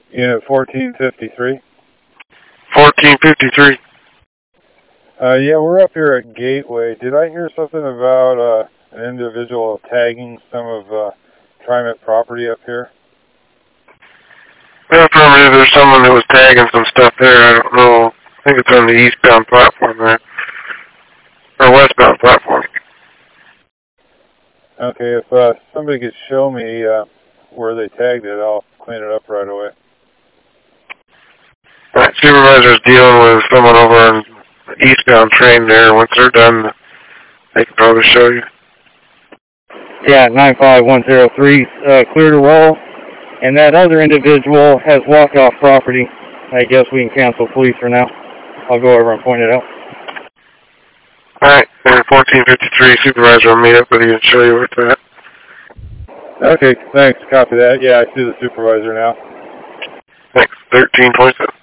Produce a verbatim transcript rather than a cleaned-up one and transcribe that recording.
Unit fourteen fifty-three. fourteen fifty-three. Uh, yeah, we're up here at Gateway. Did I hear something about uh, an individual tagging some of uh, TriMet property up here? Well, probably there's someone that was tagging some stuff there. I don't know. I think it's on the eastbound platform there. Or westbound platform. Okay, if uh, somebody could show me uh, where they tagged it, I'll clean it up right away. Right, supervisor's dealing with someone over on the eastbound train there. Once they're done, they can probably show you. Yeah, nine five one zero three, uh, clear to roll. And that other individual has walk-off property. I guess we can cancel police for now. I'll go over and point it out. Alright, and fourteen fifty-three, supervisor will meet up with you and show you where it's at. Okay, thanks. Copy that. Yeah, I see the supervisor now. Thanks. thirteen twenty-seven.